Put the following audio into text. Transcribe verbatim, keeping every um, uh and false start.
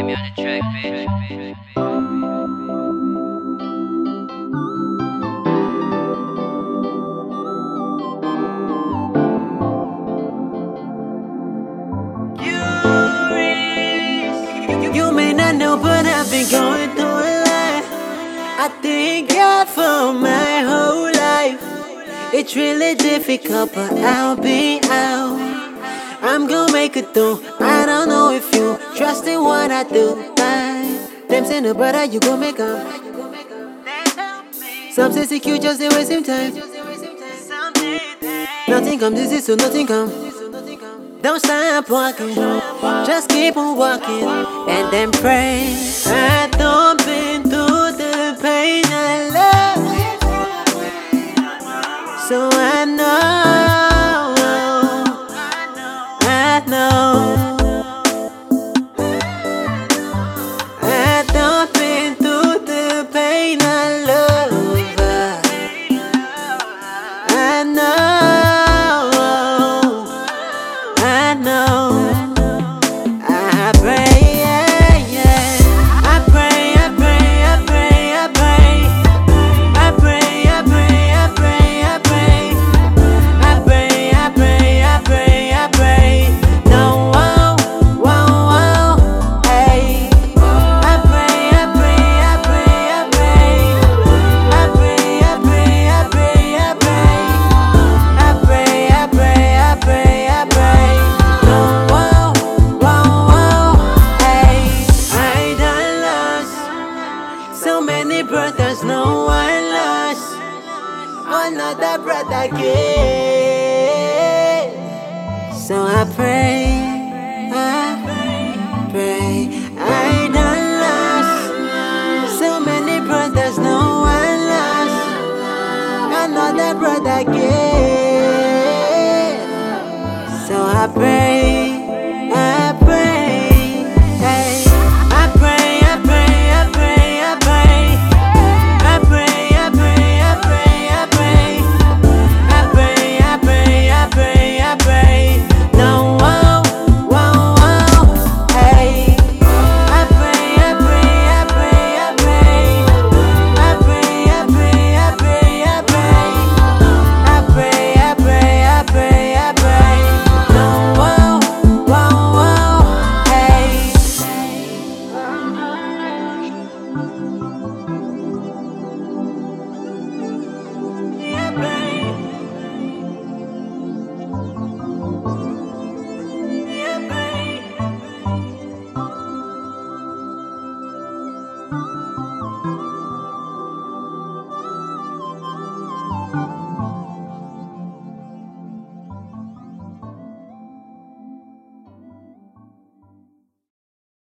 me on the track, bitch. You may not know, but I've been going through a lot. I thank God for my whole life. It's really difficult, but I'll be out. I'm gonna make it through. I don't know if you trust in what I do. But them say no, brother, you gon' make up. Some say it's cute, just they wasting time. Nothing comes easy, so nothing comes. Don't stop walking, just keep on walking and then pray. I don't been through the pain I love, so I know, I know. I don't been through the pain I love, I know, I know. I pray, yeah, yeah. I pray, I pray, I pray, I pray. I pray, I pray, I pray, I pray. I pray, I pray, I pray, I pray. No, whoa, whoa, whoa, hey. I pray, I pray, I pray, I pray. I pray, I pray, I pray, I pray. I pray, I pray, I pray, I pray. No, whoa, whoa, whoa, hey. I done lost so many brothers, no one lost another brother again. So I pray, I pray. I done lost so many brothers, no one lost another brother again. So I pray, I pray, hey. I pray, I pray, I pray, I pray. I pray, I pray, I pray, I pray. I pray, I pray, I pray, I pray. No, whoa, whoa, whoa, hey. I pray, I pray, I pray, I pray. I pray, I pray, I pray, I pray. I pray, I pray, I pray, I pray. No, whoa, whoa, whoa, hey. Yeah, babe. Yeah, babe.